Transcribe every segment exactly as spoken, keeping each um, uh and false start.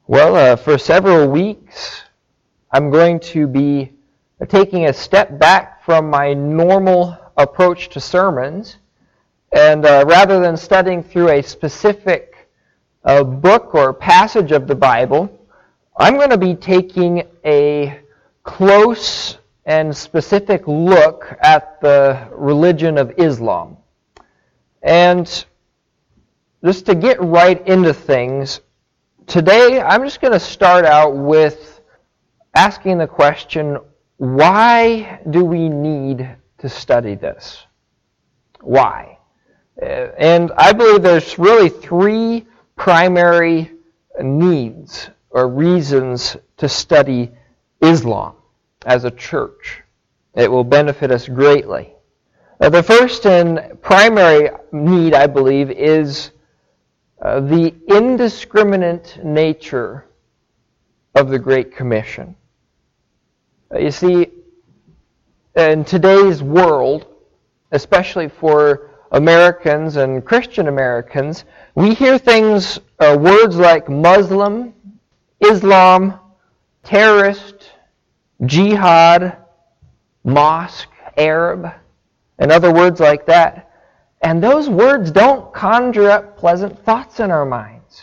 Well, uh, for several weeks, I'm going to be taking a step back from my normal approach to sermons, and uh, rather than studying through a specific uh, book or passage of the Bible, I'm going to be taking a close and specific look at the religion of Islam. And just to get right into things, today I'm just going to start out with asking the question, why do we need to study this? Why? And I believe there's really three primary needs or reasons to study Islam as a church. It will benefit us greatly. Now, the first and primary need, I believe, is uh, the indiscriminate nature of the Great Commission. Uh, you see, in today's world, especially for Americans and Christian Americans, we hear things, uh, words like Muslim, Islam, terrorist, jihad, mosque, Arab, and other words like that. And those words don't conjure up pleasant thoughts in our minds.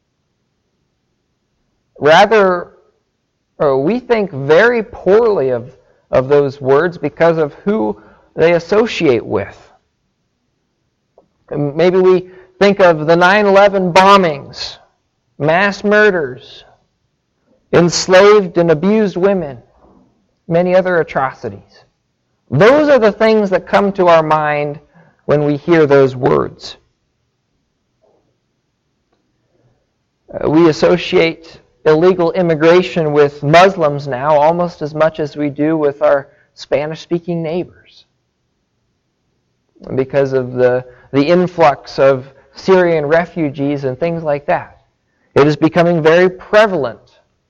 Rather, uh, we think very poorly of, of those words because of who they associate with. And maybe we think of the nine eleven bombings, mass murders, enslaved and abused women, many other atrocities. Those are the things that come to our mind when we hear those words. Uh, we associate illegal immigration with Muslims now almost as much as we do with our Spanish-speaking neighbors, because of the, the influx of Syrian refugees and things like that. It is becoming very prevalent.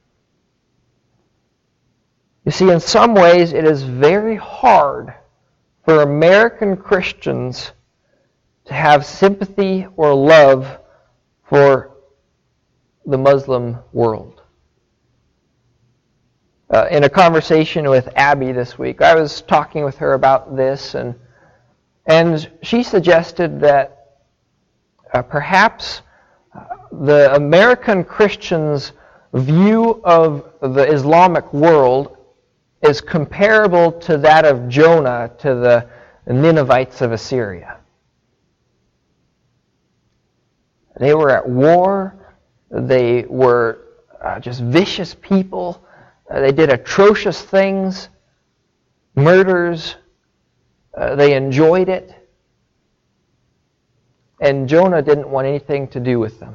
You see, in some ways, it is very hard for American Christians to have sympathy or love for the Muslim world. Uh, in a conversation with Abby this week, I was talking with her about this, and and she suggested that uh, perhaps uh, the American Christians' view of the Islamic world is comparable to that of Jonah to the Ninevites of Assyria. They were at war. They were uh, just vicious people. Uh, they did atrocious things, murders. Uh, they enjoyed it. And Jonah didn't want anything to do with them.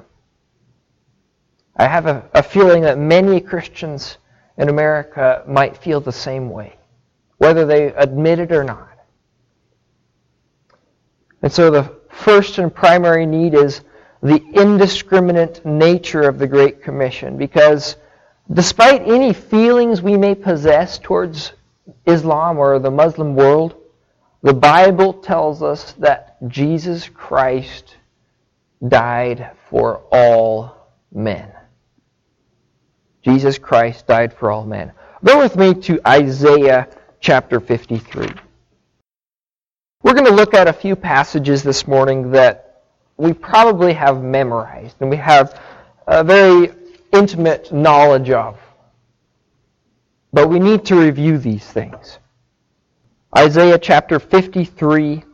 I have a, a feeling that many Christians in America might feel the same way, whether they admit it or not. And so the first and primary need is the indiscriminate nature of the Great Commission, because despite any feelings we may possess towards Islam or the Muslim world, the Bible tells us that Jesus Christ died for all men. Jesus Christ died for all men. Go with me to Isaiah chapter fifty-three. We're going to look at a few passages this morning that we probably have memorized and we have a very intimate knowledge of. But we need to review these things. Isaiah chapter fifty-three,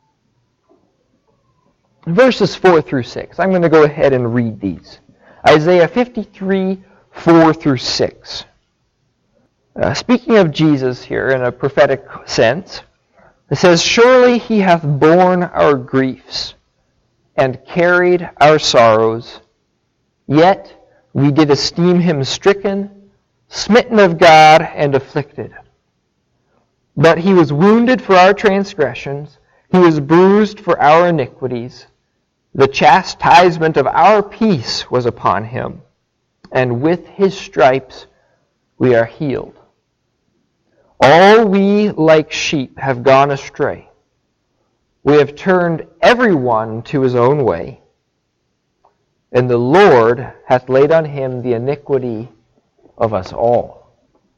verses four through six. I'm going to go ahead and read these. Isaiah fifty-three, four through six. Uh, speaking of Jesus here in a prophetic sense, it says, "Surely he hath borne our griefs and carried our sorrows, yet we did esteem him stricken, smitten of God, and afflicted. But he was wounded for our transgressions, he was bruised for our iniquities. The chastisement of our peace was upon him, and with his stripes we are healed. All we like sheep have gone astray. We have turned every one to his own way, and the Lord hath laid on him the iniquity of us all.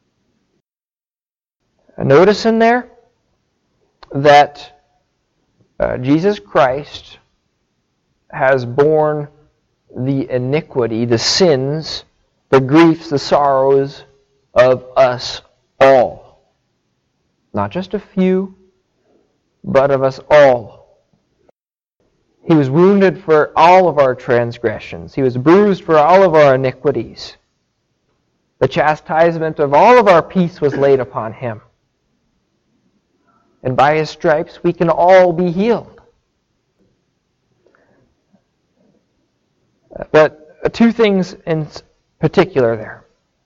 Notice in there that uh, Jesus Christ has borne the iniquity, the sins, the griefs, the sorrows of us all. Not just a few, but of us all. He was wounded for all of our transgressions. He was bruised for all of our iniquities. The chastisement of all of our peace was laid upon him. And by his stripes we can all be healed. But two things in particular there.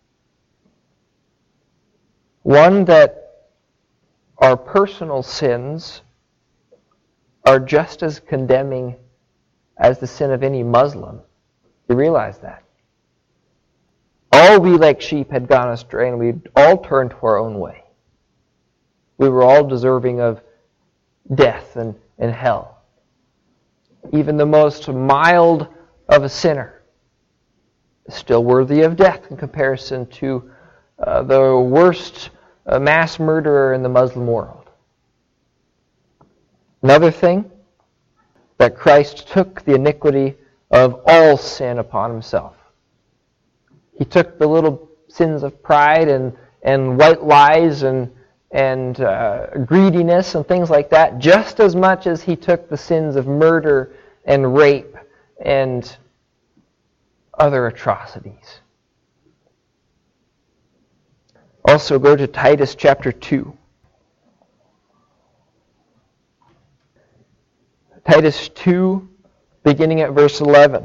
One, that our personal sins are just as condemning as the sin of any Muslim. You realize that? All we like sheep had gone astray, and we'd all turned to our own way. We were all deserving of death and, and hell. Even the most mild of a sinner is still worthy of death in comparison to uh, the worst uh, mass murderer in the Muslim world. Another thing, that Christ took the iniquity of all sin upon himself. He took the little sins of pride and, and white lies and, and uh, greediness and things like that, just as much as he took the sins of murder and rape and other atrocities. Also go to Titus chapter two. Titus two, beginning at verse eleven.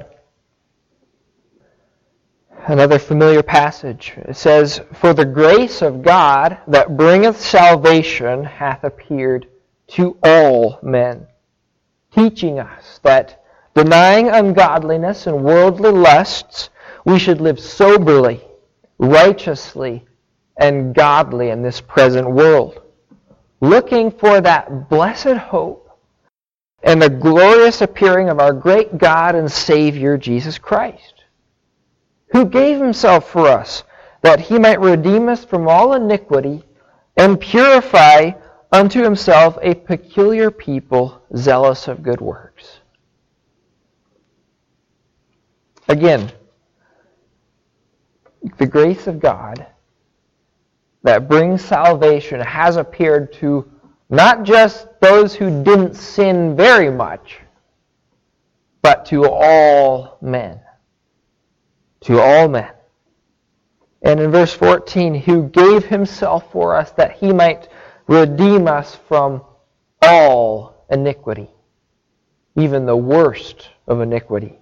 Another familiar passage. It says, "For the grace of God that bringeth salvation hath appeared to all men, teaching us that, denying ungodliness and worldly lusts, we should live soberly, righteously, and godly in this present world, looking for that blessed hope and the glorious appearing of our great God and Savior, Jesus Christ, who gave himself for us, that he might redeem us from all iniquity and purify unto himself a peculiar people, zealous of good works." Again, the grace of God that brings salvation has appeared to not just those who didn't sin very much, but to all men. To all men. And in verse fourteen, "who gave himself for us that he might redeem us from all iniquity," even the worst of iniquity.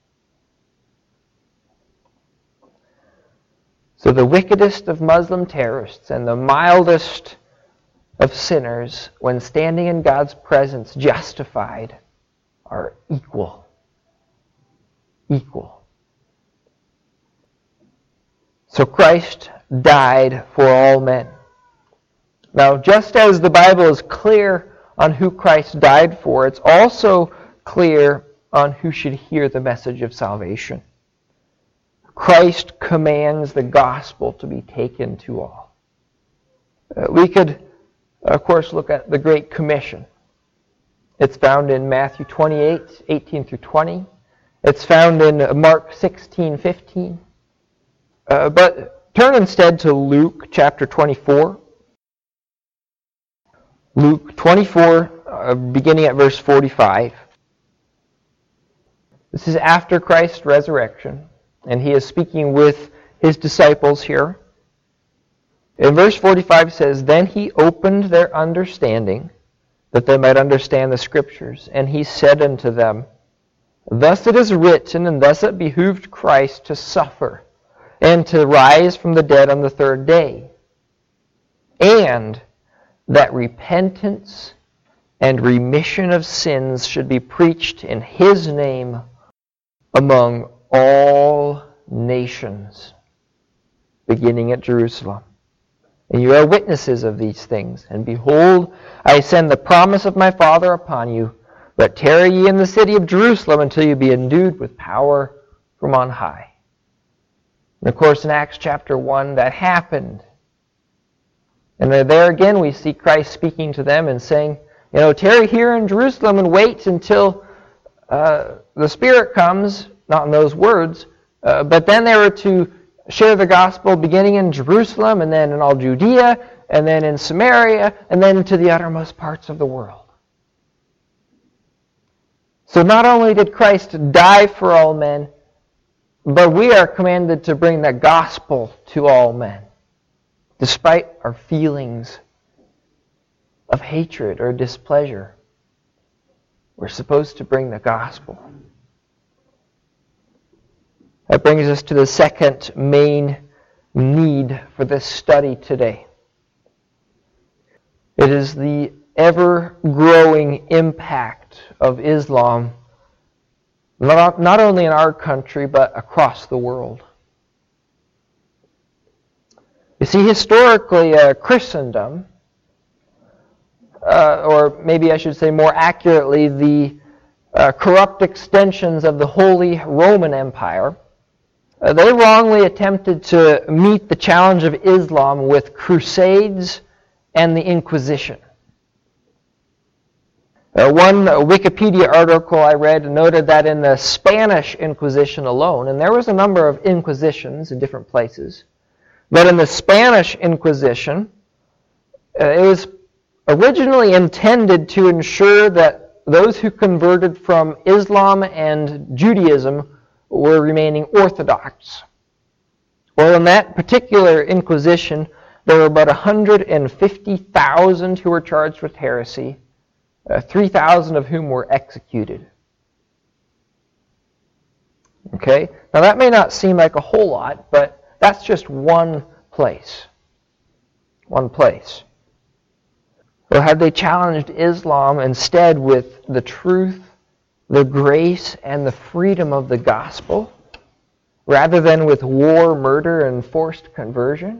So the wickedest of Muslim terrorists and the mildest of sinners, when standing in God's presence justified, are equal. Equal. So Christ died for all men. Now, just as the Bible is clear on who Christ died for, it's also clear on who should hear the message of salvation. Christ commands the gospel to be taken to all. Uh, we could, of course, look at the Great Commission. It's found in Matthew twenty-eight, eighteen through twenty. It's found in Mark sixteen, fifteen. Uh, but turn instead to Luke chapter twenty-four. Luke twenty-four, uh, beginning at verse forty-five. This is after Christ's resurrection, and he is speaking with his disciples here. In verse forty-five says, "Then he opened their understanding, that they might understand the Scriptures. And he said unto them, Thus it is written, and thus it behooved Christ to suffer, and to rise from the dead on the third day, and that repentance and remission of sins should be preached in his name among all nations, beginning at Jerusalem. And you are witnesses of these things. And behold, I send the promise of my Father upon you, but tarry ye in the city of Jerusalem until you be endued with power from on high. And of course, in Acts chapter one, that happened. And there again, we see Christ speaking to them and saying, you know, tarry here in Jerusalem and wait until uh, the Spirit comes, not in those words, uh, but then they were to share the gospel beginning in Jerusalem and then in all Judea and then in Samaria and then to the uttermost parts of the world. So not only did Christ die for all men, but we are commanded to bring the gospel to all men, despite our feelings of hatred or displeasure. We're supposed to bring the gospel. That brings us to the second main need for this study today. It is the ever-growing impact of Islam, not, not only in our country, but across the world. You see, historically, uh, Christendom, uh, or maybe I should say more accurately, the uh, corrupt extensions of the Holy Roman Empire, uh, they wrongly attempted to meet the challenge of Islam with crusades and the Inquisition. Uh, one Wikipedia article I read noted that in the Spanish Inquisition alone, and there was a number of Inquisitions in different places, but in the Spanish Inquisition, uh, it was originally intended to ensure that those who converted from Islam and Judaism were remaining Orthodox. Well, in that particular Inquisition, there were about one hundred fifty thousand who were charged with heresy, uh, three thousand of whom were executed. Okay? Now that may not seem like a whole lot, but that's just one place. One place. Or had they challenged Islam instead with the truth, the grace, and the freedom of the gospel, rather than with war, murder, and forced conversion?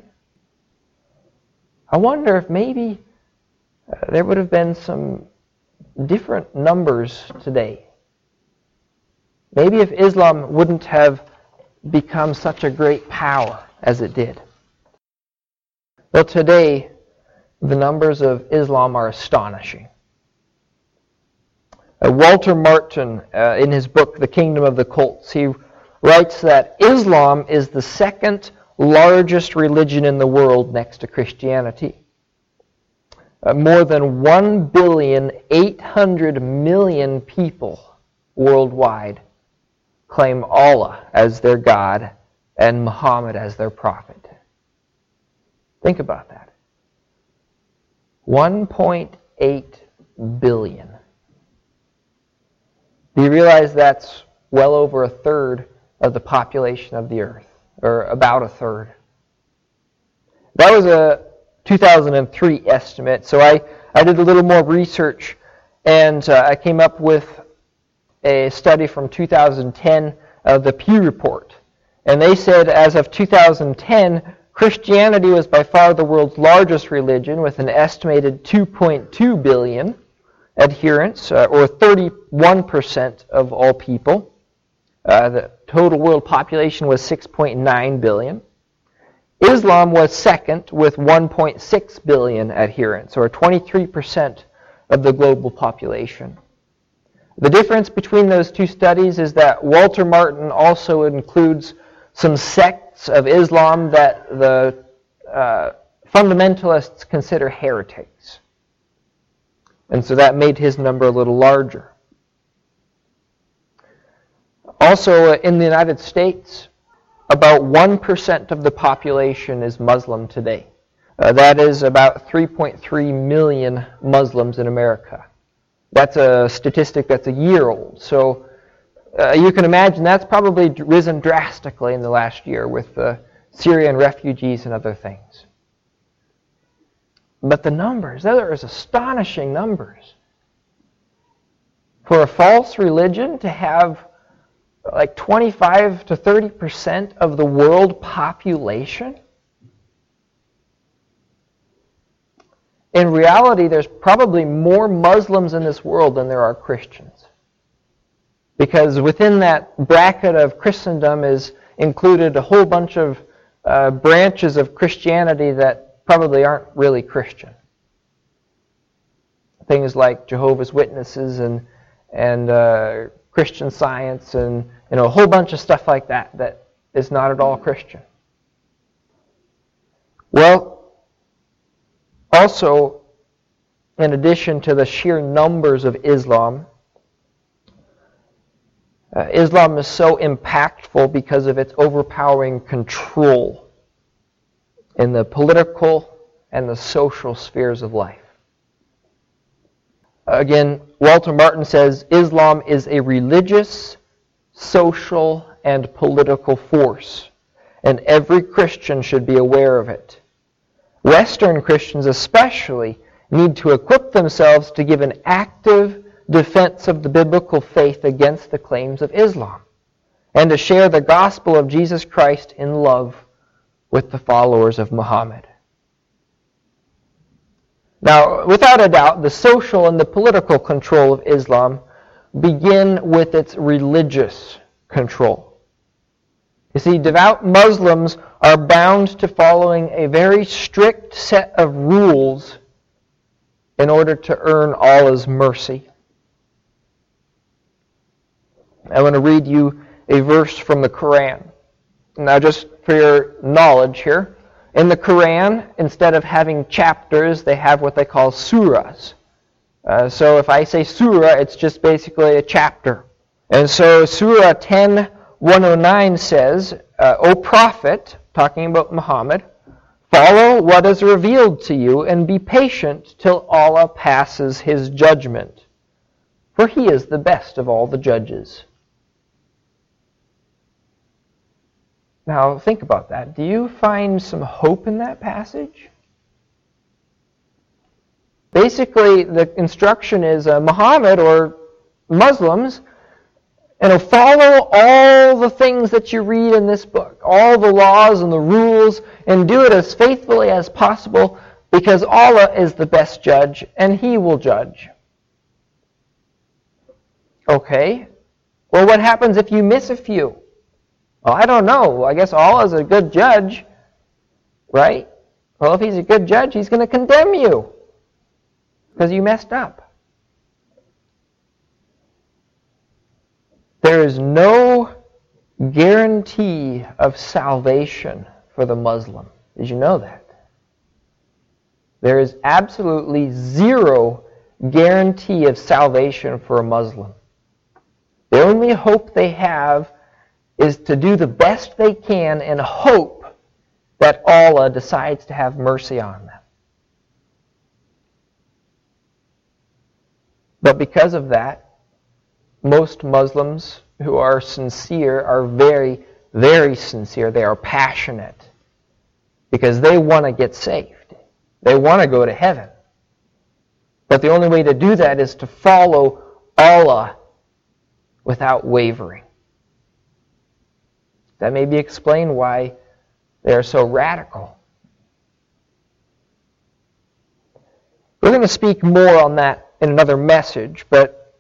I wonder if maybe uh, there would have been some different numbers today. Maybe if Islam wouldn't have become such a great power as it did. Well, today, the numbers of Islam are astonishing. Uh, Walter Martin, uh, in his book, The Kingdom of the Cults, he writes that Islam is the second largest religion in the world next to Christianity. Uh, more than one billion eight hundred million people worldwide claim Allah as their God and Muhammad as their prophet. Think about that. one point eight billion. Do you realize that's well over a third of the population of the earth, or about a third? That was a two thousand three estimate, so I, I did a little more research, and uh, I came up with a study from two thousand ten of the Pew Report. And they said as of two thousand ten, Christianity was by far the world's largest religion with an estimated two point two billion adherents, uh, or thirty-one percent of all people. Uh, the total world population was six point nine billion. Islam was second with one point six billion adherents, or twenty-three percent of the global population. The difference between those two studies is that Walter Martin also includes some sects of Islam that the uh, fundamentalists consider heretics. And so that made his number a little larger. Also, uh, in the United States, about one percent of the population is Muslim today. Uh, that is about three point three million Muslims in America. That's a statistic that's a year old. So uh, you can imagine that's probably risen drastically in the last year with the Syrian refugees and other things. But the numbers, there is astonishing numbers. For a false religion to have like twenty-five to thirty percent of the world population? In reality, there's probably more Muslims in this world than there are Christians. Because within that bracket of Christendom is included a whole bunch of uh, branches of Christianity that probably aren't really Christian. Things like Jehovah's Witnesses and and uh, Christian Science and you know a whole bunch of stuff like that that is not at all Christian. Well, also, in addition to the sheer numbers of Islam, uh, Islam is so impactful because of its overpowering control in the political and the social spheres of life. Again, Walter Martin says, Islam is a religious, social, and political force, and every Christian should be aware of it. Western Christians especially need to equip themselves to give an active defense of the biblical faith against the claims of Islam, and to share the gospel of Jesus Christ in love with the followers of Muhammad. Now, without a doubt, the social and the political control of Islam begin with its religious control. You see, devout Muslims are bound to following a very strict set of rules in order to earn Allah's mercy. I want to read you a verse from the Quran. Now, just for your knowledge here, in the Quran, instead of having chapters, they have what they call surahs. Uh, so if I say surah, it's just basically a chapter. And so Surah ten one oh nine says, uh, O Prophet, talking about Muhammad, follow what is revealed to you and be patient till Allah passes His judgment, for He is the best of all the judges. Now, think about that. Do you find some hope in that passage? Basically, the instruction is uh, Muhammad or Muslims, you know, follow all the things that you read in this book, all the laws and the rules, and do it as faithfully as possible, because Allah is the best judge, and He will judge. Okay. Well, what happens if you miss a few? Well, I don't know. I guess Allah is a good judge, right? Well, if He's a good judge, He's going to condemn you because you messed up. There is no guarantee of salvation for the Muslim. Did you know that? There is absolutely zero guarantee of salvation for a Muslim. The only hope they have is to do the best they can and hope that Allah decides to have mercy on them. But because of that, most Muslims who are sincere are very, very sincere. They are passionate because they want to get saved. They want to go to heaven. But the only way to do that is to follow Allah without wavering. That may be explained why they are so radical. We're going to speak more on that in another message, but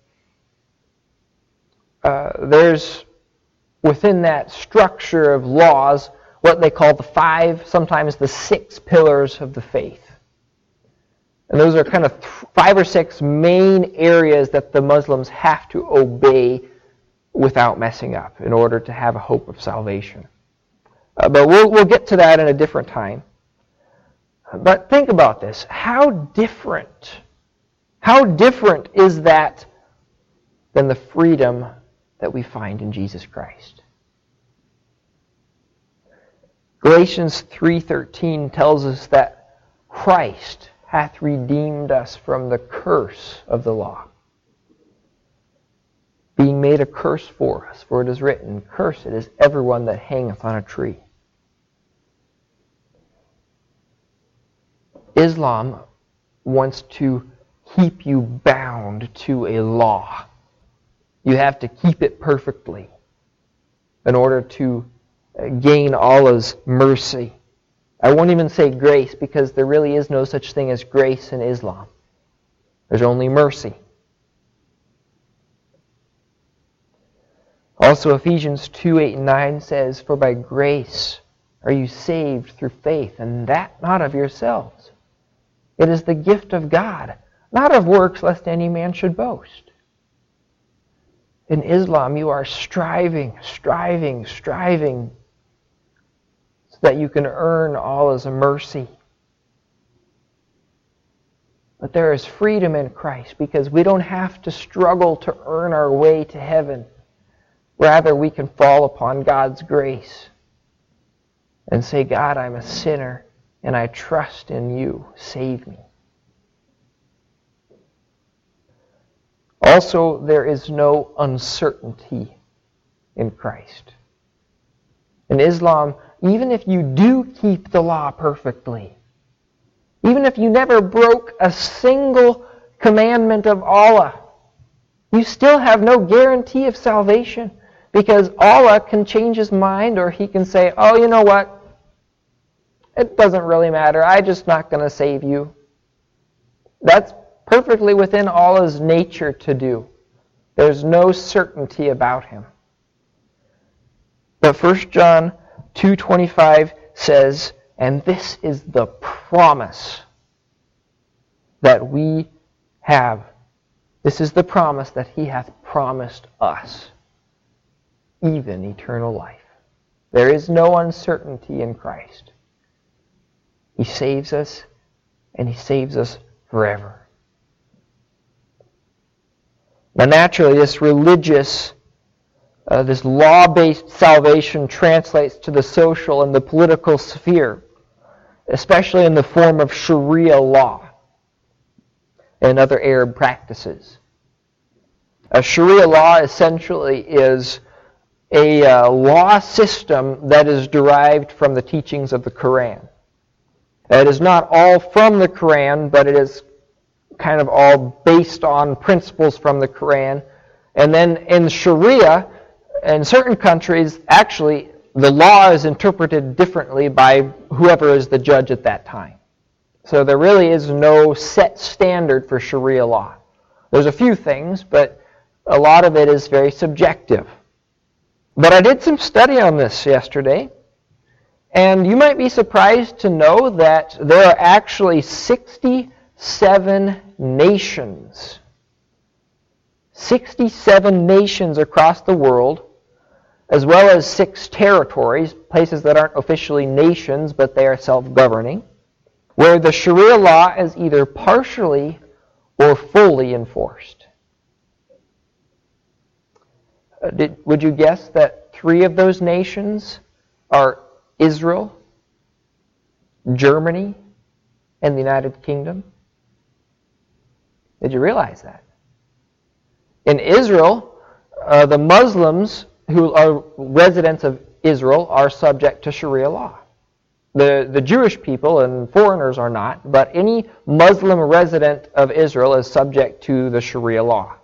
uh, there's within that structure of laws what they call the five, sometimes the six pillars of the faith. And those are kind of th- five or six main areas that the Muslims have to obey without messing up in order to have a hope of salvation. Uh, but we'll, we'll get to that in a different time. But think about this. How different, how different is that than the freedom that we find in Jesus Christ? Galatians three thirteen tells us that Christ hath redeemed us from the curse of the law, being made a curse for us. For it is written, cursed is everyone that hangeth on a tree. Islam wants to keep you bound to a law. You have to keep it perfectly in order to gain Allah's mercy. I won't even say grace, because there really is no such thing as grace in Islam. There's only mercy. Also, Ephesians two, eight, and nine says, "For by grace are you saved through faith, and that not of yourselves. It is the gift of God, not of works, lest any man should boast." In Islam, you are striving, striving, striving so that you can earn Allah's mercy. But there is freedom in Christ because we don't have to struggle to earn our way to heaven. Rather, we can fall upon God's grace and say, "God, I'm a sinner and I trust in you. Save me." Also, there is no uncertainty in Christ. In Islam, even if you do keep the law perfectly, even if you never broke a single commandment of Allah, you still have no guarantee of salvation because Allah can change His mind, or He can say, "Oh, you know what? It doesn't really matter. I'm just not going to save you." That's perfectly within Allah's nature to do. There's no certainty about Him. But First John two twenty-five says, "And this is the promise that we have." This is the promise that He hath promised us, even eternal life. There is no uncertainty in Christ. He saves us, and He saves us forever. Now, naturally, this religious, uh, this law-based salvation translates to the social and the political sphere, especially in the form of Sharia law and other Arab practices. A Sharia law essentially is a uh, law system that is derived from the teachings of the Quran. It is not all from the Quran, but it is kind of all based on principles from the Quran. And then in Sharia, in certain countries, actually, the law is interpreted differently by whoever is the judge at that time. So there really is no set standard for Sharia law. There's a few things, but a lot of it is very subjective. But I did some study on this yesterday, and you might be surprised to know that there are actually sixty-seven nations. sixty-seven nations across the world, as well as six territories, places that aren't officially nations, but they are self-governing, where the Sharia law is either partially or fully enforced. Uh, did, would you guess that three of those nations are Israel, Germany, and the United Kingdom? Did you realize that? In Israel, uh, the Muslims who are residents of Israel are subject to Sharia law. The, the Jewish people and foreigners are not, but any Muslim resident of Israel is subject to the Sharia law.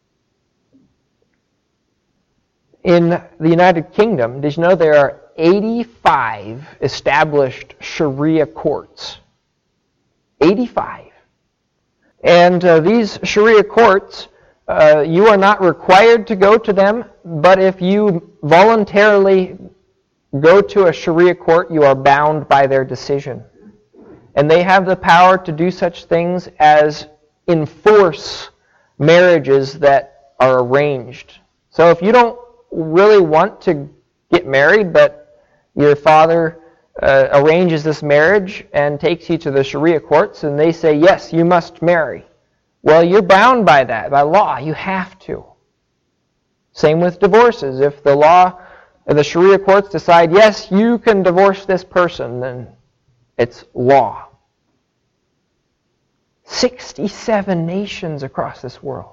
In the United Kingdom, did you know there are eighty-five established Sharia courts? eighty-five. And uh, these Sharia courts, uh, you are not required to go to them, but if you voluntarily go to a Sharia court, you are bound by their decision. And they have the power to do such things as enforce marriages that are arranged. So if you don't really want to get married, but your father uh, arranges this marriage and takes you to the Sharia courts, and they say, yes, you must marry. Well, you're bound by that, by law. You have to. Same with divorces. If the law, the Sharia courts decide, yes, you can divorce this person, then it's law. sixty-seven nations across this world.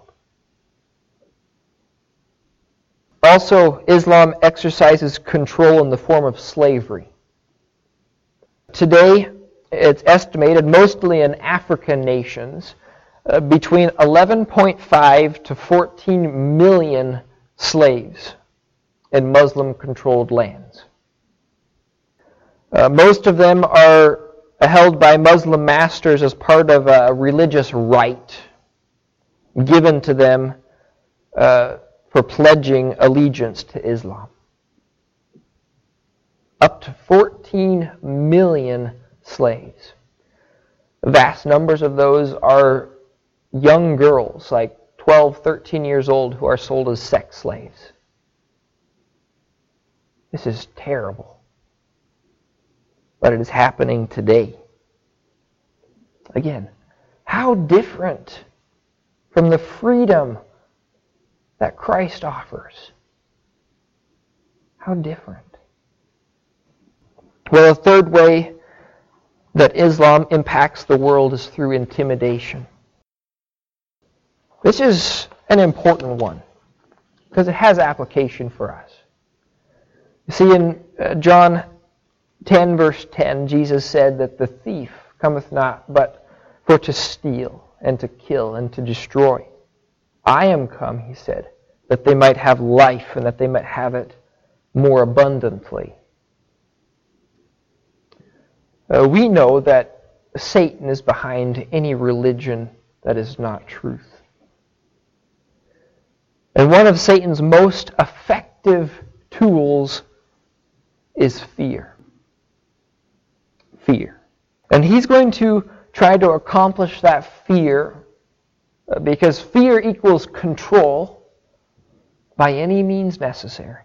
Also, Islam exercises control in the form of slavery. Today, it's estimated, mostly in African nations, uh, between eleven point five to fourteen million slaves in Muslim-controlled lands. Uh, most of them are held by Muslim masters as part of a religious right given to them uh, for pledging allegiance to Islam. Up to fourteen million slaves. Vast numbers of those are young girls, like twelve, thirteen years old, who are sold as sex slaves. This is terrible. But it is happening today. Again, how different from the freedom that Christ offers. How different. Well, a third way that Islam impacts the world is through intimidation. This is an important one because it has application for us. You see, in uh, John ten, verse ten, Jesus said that the thief cometh not but for to steal and to kill and to destroy. I am come, he said, that they might have life and that they might have it more abundantly. Uh, we know that Satan is behind any religion that is not truth. And one of Satan's most effective tools is fear. Fear. And he's going to try to accomplish that fear uh, because fear equals control by any means necessary.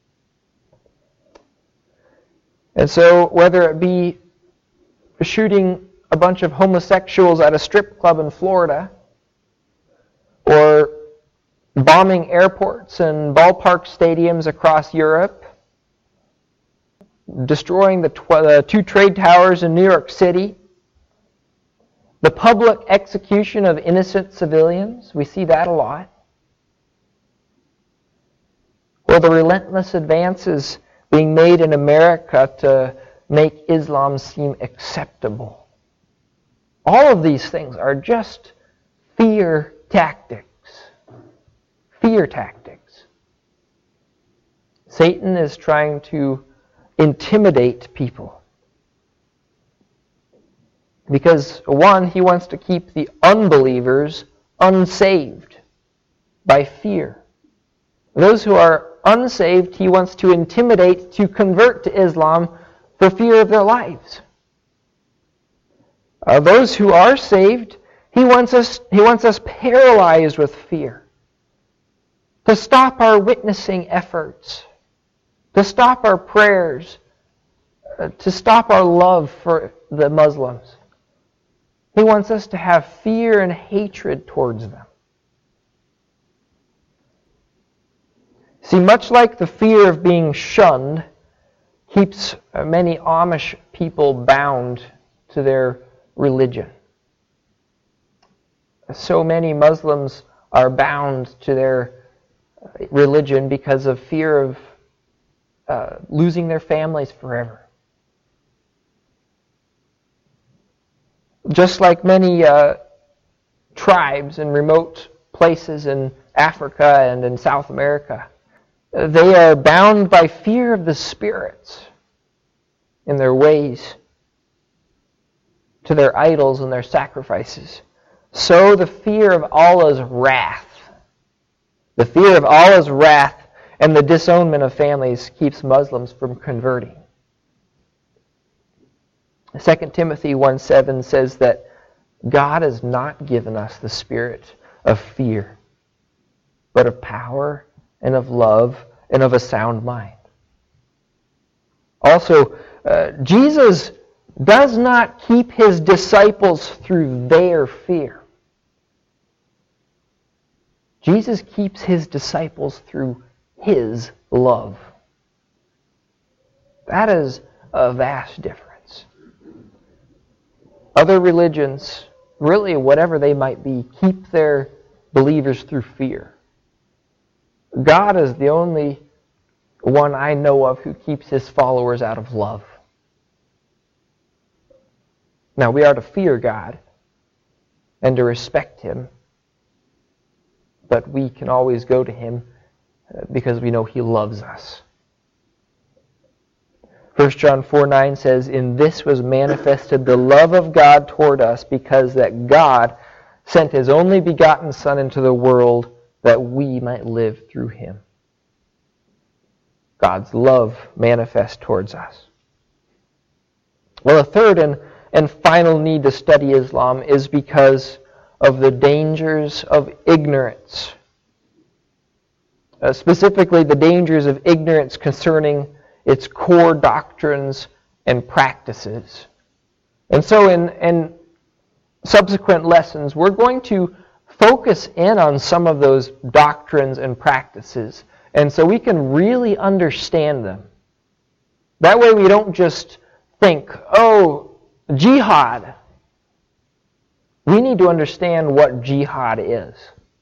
And so whether it be shooting a bunch of homosexuals at a strip club in Florida, or bombing airports and ballpark stadiums across Europe, destroying the, tw- the two trade towers in New York City, the public execution of innocent civilians, we see that a lot, or the relentless advances being made in America to make Islam seem acceptable. All of these things are just fear tactics. Fear tactics. Satan is trying to intimidate people. Because, one, he wants to keep the unbelievers unsaved by fear. Those who are unsaved, he wants to intimidate to convert to Islam for fear of their lives. Uh, those who are saved, he wants us, he wants us paralyzed with fear. To stop our witnessing efforts. To stop our prayers. Uh, to stop our love for the Muslims. He wants us to have fear and hatred towards them. See, much like the fear of being shunned keeps many Amish people bound to their religion. So many Muslims are bound to their religion because of fear of uh, losing their families forever. Just like many uh, tribes in remote places in Africa and in South America, they are bound by fear of the spirits in their ways to their idols and their sacrifices. So the fear of Allah's wrath, the fear of Allah's wrath and the disownment of families keeps Muslims from converting. Second Timothy one seven says that God has not given us the spirit of fear, but of power and of love and of a sound mind. Also, uh, Jesus does not keep his disciples through their fear. Jesus keeps his disciples through his love. That is a vast difference. Other religions, really whatever they might be, keep their believers through fear. God is the only one I know of who keeps his followers out of love. Now, we are to fear God and to respect him, but we can always go to him because we know he loves us. First John four nine says, "In this was manifested the love of God toward us, because that God sent his only begotten Son into the world that we might live through him. God's love manifest towards us. Well, the third and, and final need to study Islam is because of the dangers of ignorance. Uh, specifically, the dangers of ignorance concerning its core doctrines and practices. And so in, in subsequent lessons, we're going to focus in on some of those doctrines and practices, and so we can really understand them. That way we don't just think, oh, jihad. We need to understand what jihad is.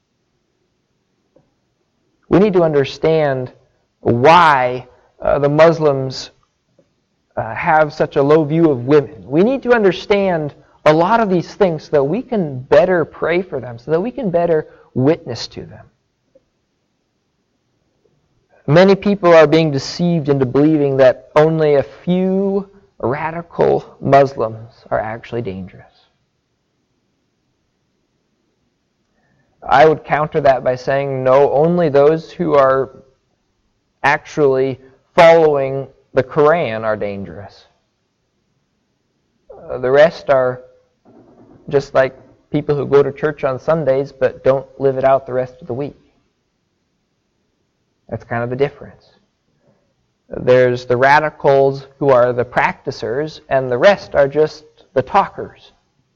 We need to understand why uh, the Muslims uh, have such a low view of women. We need to understand a lot of these things so that we can better pray for them, so that we can better witness to them. Many people are being deceived into believing that only a few radical Muslims are actually dangerous. I would counter that by saying, no, only those who are actually following the Quran are dangerous. Uh, the rest are just like people who go to church on Sundays but don't live it out the rest of the week. That's kind of the difference. There's the radicals who are the practicers, and the rest are just the talkers.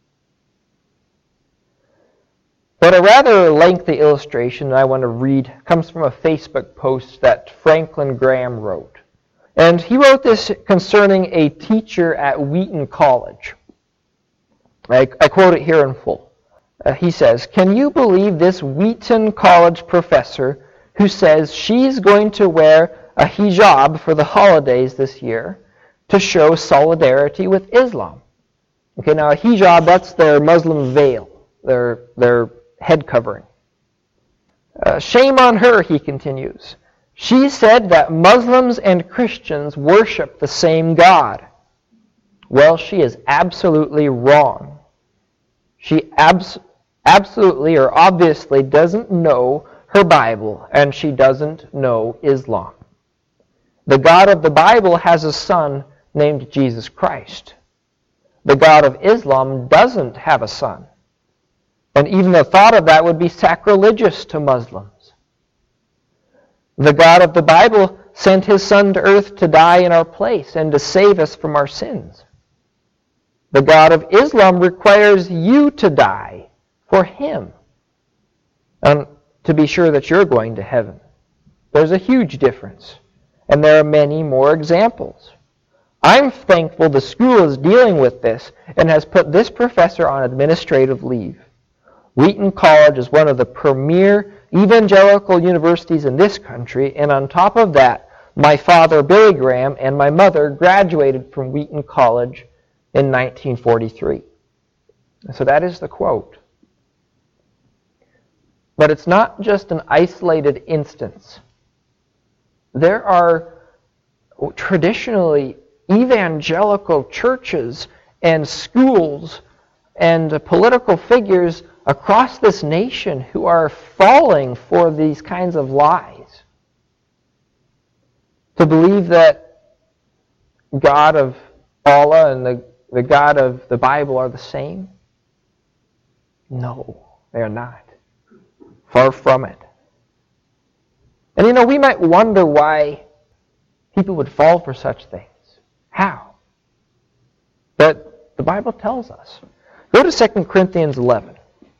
But a rather lengthy illustration I want to read comes from a Facebook post that Franklin Graham wrote. And he wrote this concerning a teacher at Wheaton College. I, I quote it here in full. Uh, he says, "Can you believe this Wheaton College professor who says she's going to wear a hijab for the holidays this year to show solidarity with Islam?" Okay, now a hijab, that's their Muslim veil, their, their head covering. Uh, "Shame on her," he continues. "She said that Muslims and Christians worship the same God. Well, she is absolutely wrong. She abs- absolutely or obviously doesn't know her Bible, and she doesn't know Islam. The God of the Bible has a son named Jesus Christ. The God of Islam doesn't have a son. And even the thought of that would be sacrilegious to Muslims. The God of the Bible sent his son to earth to die in our place and to save us from our sins. The God of Islam requires you to die for him, and to be sure that you're going to heaven. There's a huge difference, and there are many more examples. I'm thankful the school is dealing with this and has put this professor on administrative leave. Wheaton College is one of the premier evangelical universities in this country, and on top of that, my father, Billy Graham, and my mother graduated from Wheaton College in nineteen forty-three. So that is the quote. But it's not just an isolated instance. There are traditionally evangelical churches and schools and political figures across this nation who are falling for these kinds of lies. To believe that God of Allah and the, the God of the Bible are the same? No, they are not. Far from it. And you know, we might wonder why people would fall for such things. How? But the Bible tells us. Go to Second Corinthians eleven.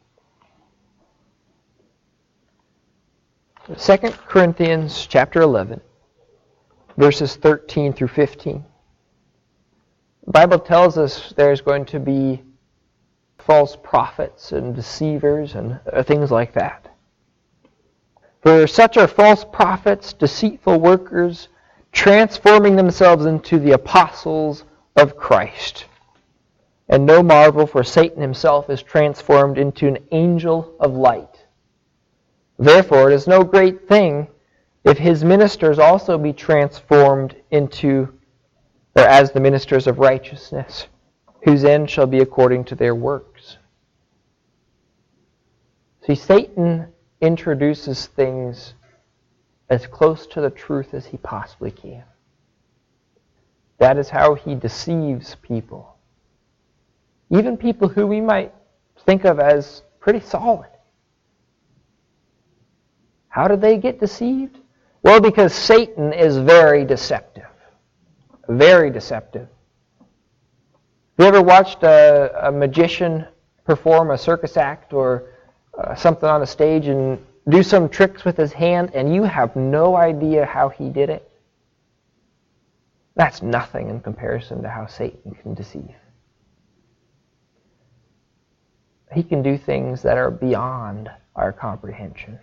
Second Corinthians chapter eleven, verses thirteen through fifteen. The Bible tells us there's going to be false prophets and deceivers and things like that. For such are false prophets, deceitful workers, transforming themselves into the apostles of Christ. And no marvel, for Satan himself is transformed into an angel of light. Therefore, it is no great thing if his ministers also be transformed into, or as the ministers of righteousness, whose end shall be according to their works. See, Satan introduces things as close to the truth as he possibly can. That is how he deceives people. Even people who we might think of as pretty solid. How did they get deceived? Well, because Satan is very deceptive. Very deceptive. Have you ever watched a, a magician perform a circus act or uh, something on a stage and do some tricks with his hand, and you have no idea how he did it? That's nothing in comparison to how Satan can deceive. He can do things that are beyond our comprehension.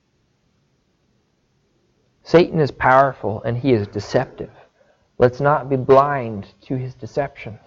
Satan is powerful and he is deceptive. Let's not be blind to his deceptions.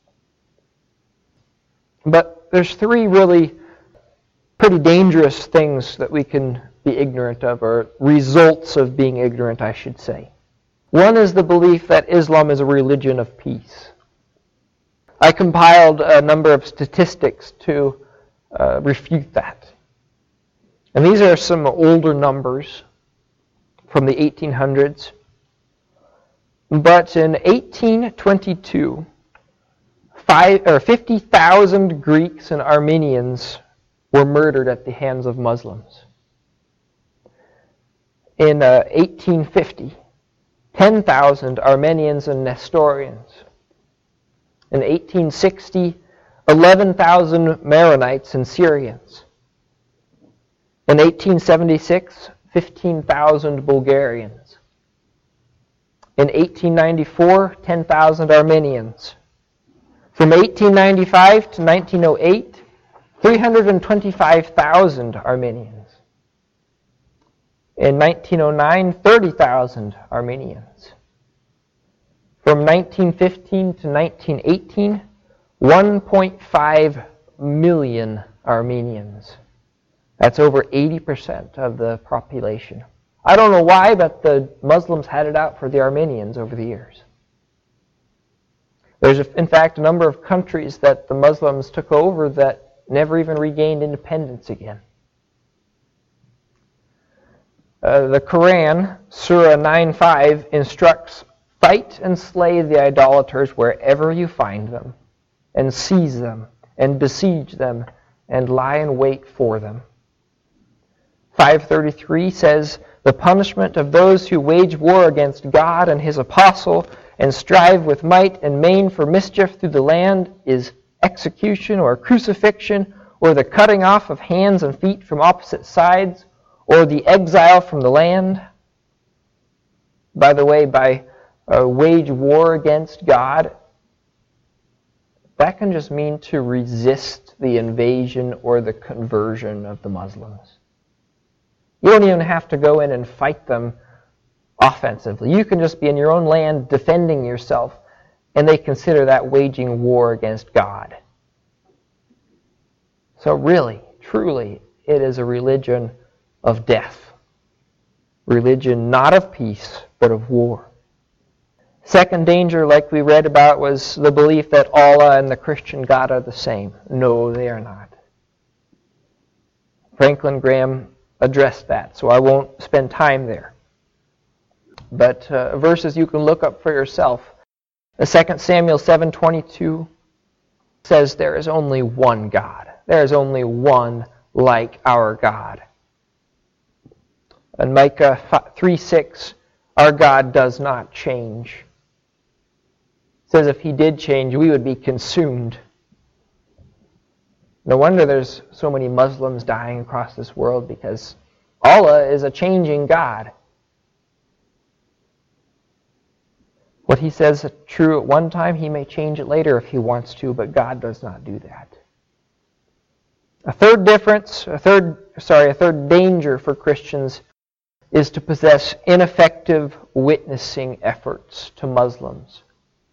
But there's three really pretty dangerous things that we can be ignorant of, or results of being ignorant, I should say. One is the belief that Islam is a religion of peace. I compiled a number of statistics to uh, refute that. And these are some older numbers from the eighteen hundreds. But in eighteen twenty-two, five, or fifty thousand Greeks and Armenians were murdered at the hands of Muslims. In uh, eighteen fifty, ten thousand Armenians and Nestorians. In eighteen sixty, eleven thousand Maronites and Syrians. In eighteen seventy-six, fifteen thousand Bulgarians. In eighteen ninety-four, ten thousand Armenians. From eighteen ninety-five to nineteen oh eight, three hundred twenty-five thousand Armenians. In nineteen oh nine, thirty thousand Armenians. From nineteen fifteen to nineteen eighteen, one point five million Armenians. That's over eighty percent of the population. I don't know why, but the Muslims had it out for the Armenians over the years. There's, in fact, a number of countries that the Muslims took over that never even regained independence again. Uh, the Quran, Surah nine five, instructs, "Fight and slay the idolaters wherever you find them, and seize them, and besiege them, and lie in wait for them." five thirty-three says, "The punishment of those who wage war against God and His apostle, and strive with might and main for mischief through the land, is execution or crucifixion, or the cutting off of hands and feet from opposite sides, or the exile from the land." By the way, by uh, wage war against God, that can just mean to resist the invasion or the conversion of the Muslims. You don't even have to go in and fight them offensively. You can just be in your own land defending yourself, and they consider that waging war against God. So really, truly, it is a religion of death. Religion not of peace, but of war. Second danger, like we read about, was the belief that Allah and the Christian God are the same. No, they are not. Franklin Graham addressed that, so I won't spend time there. But uh, verses you can look up for yourself. The Second Samuel seven twenty-two says there is only one God. There is only one like our God. And Micah three six, our God does not change. It says if He did change, we would be consumed. No wonder there's so many Muslims dying across this world, because Allah is a changing God. What He says is true at one time, He may change it later if He wants to, but God does not do that. A third difference, a third, sorry, a third danger for Christians is to possess ineffective witnessing efforts to Muslims.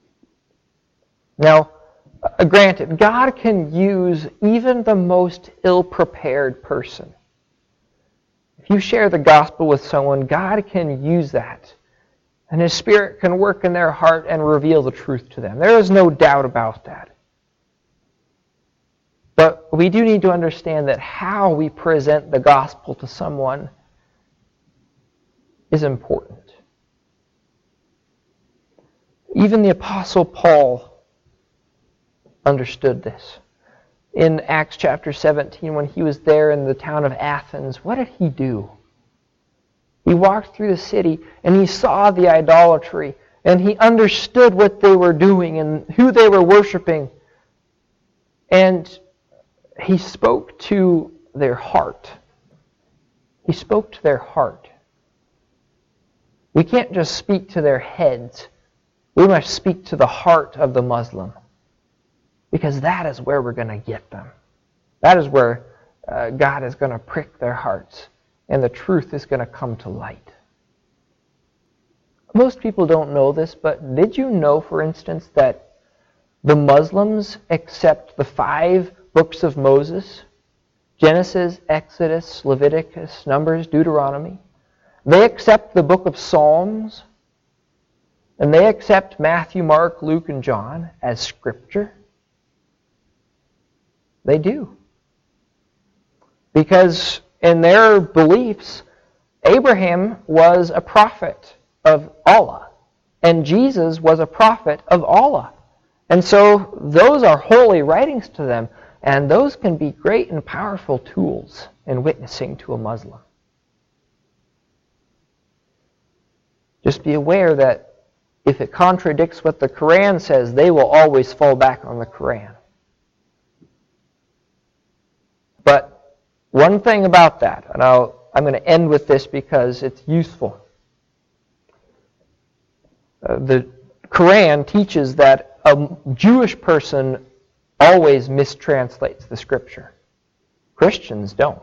Now, uh, granted, God can use even the most ill-prepared person. If you share the gospel with someone, God can use that. And His Spirit can work in their heart and reveal the truth to them. There is no doubt about that. But we do need to understand that how we present the gospel to someone is important. Even the Apostle Paul understood this. In Acts chapter seventeen, when he was there in the town of Athens, what did he do? He walked through the city and he saw the idolatry and he understood what they were doing and who they were worshiping. And he spoke to their heart. He spoke to their heart. We can't just speak to their heads. We must speak to the heart of the Muslim. Because that is where we're going to get them. That is where uh, God is going to prick their hearts. And the truth is going to come to light. Most people don't know this, but did you know, for instance, that the Muslims accept the five books of Moses? Genesis, Exodus, Leviticus, Numbers, Deuteronomy. They accept the book of Psalms. And they accept Matthew, Mark, Luke, and John as Scripture. They do. Because in their beliefs, Abraham was a prophet of Allah, and Jesus was a prophet of Allah. And so those are holy writings to them, and those can be great and powerful tools in witnessing to a Muslim. Just be aware that if it contradicts what the Quran says, they will always fall back on the Quran. But one thing about that, and I'll, I'm going to end with this because it's useful. Uh, the Quran teaches that a Jewish person always mistranslates the Scripture. Christians don't.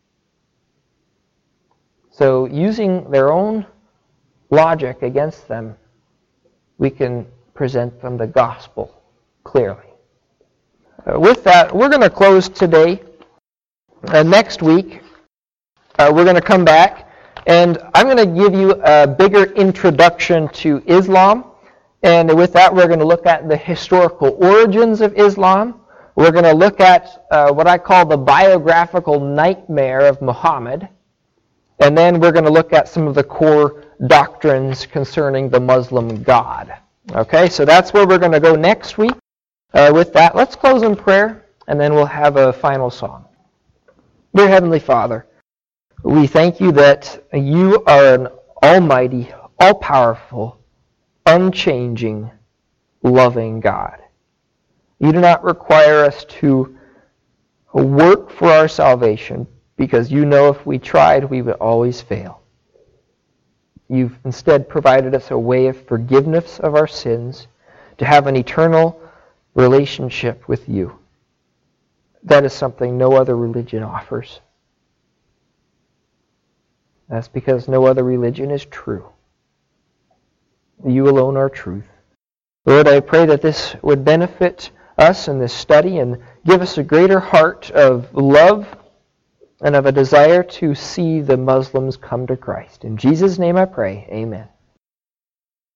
So using their own logic against them, we can present them the gospel clearly. Uh, with that, we're going to close today. Uh, next week, uh, we're going to come back, and I'm going to give you a bigger introduction to Islam. And with that, we're going to look at the historical origins of Islam. We're going to look at uh, what I call the biographical nightmare of Muhammad. And then we're going to look at some of the core doctrines concerning the Muslim God. Okay, so that's where we're going to go next week. Uh, with that, let's close in prayer, and then we'll have a final song. Dear Heavenly Father, we thank you that you are an almighty, all-powerful, unchanging, loving God. You do not require us to work for our salvation, because you know if we tried, we would always fail. You've instead provided us a way of forgiveness of our sins, to have an eternal relationship with you. That is something no other religion offers. That's because no other religion is true. You alone are truth. Lord, I pray that this would benefit us in this study and give us a greater heart of love and of a desire to see the Muslims come to Christ. In Jesus' name I pray, amen.